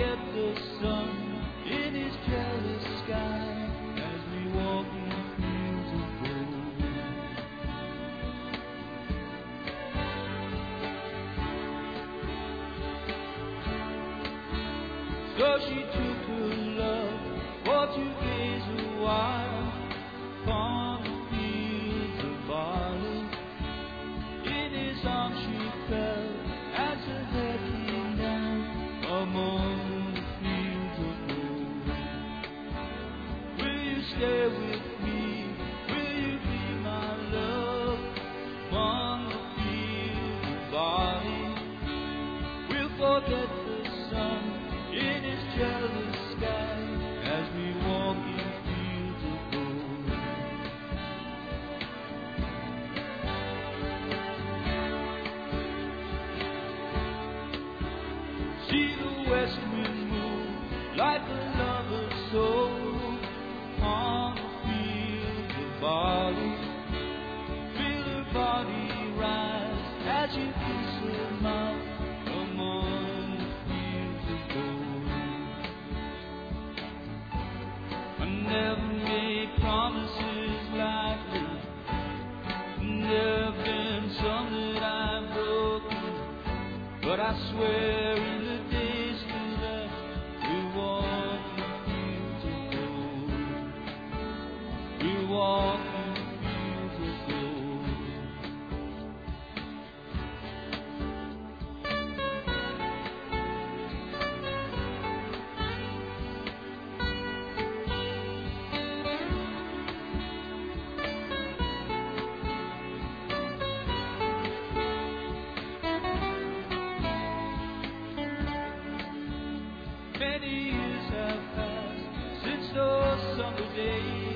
forget the sun in his jealous sky as we walk in fields of gold. So she took her love for to gaze a while upon the fields of barley. In his arms she fell as her head came down among the fields of gold. Will you stay with me? Will you be my love among the fields of barley? We'll forget the sun in his jealous sky as we walk in fields of gold. See the west wind move like a lover's soul on the fields of barley. Feel her body rise as you kiss her mouth among the fields of gold. I never made promises lightly, never been some that I've broken, but I swear in the days to left we'll walk in fields of gold. We'll walk in fields of gold. Many years have passed since those summer days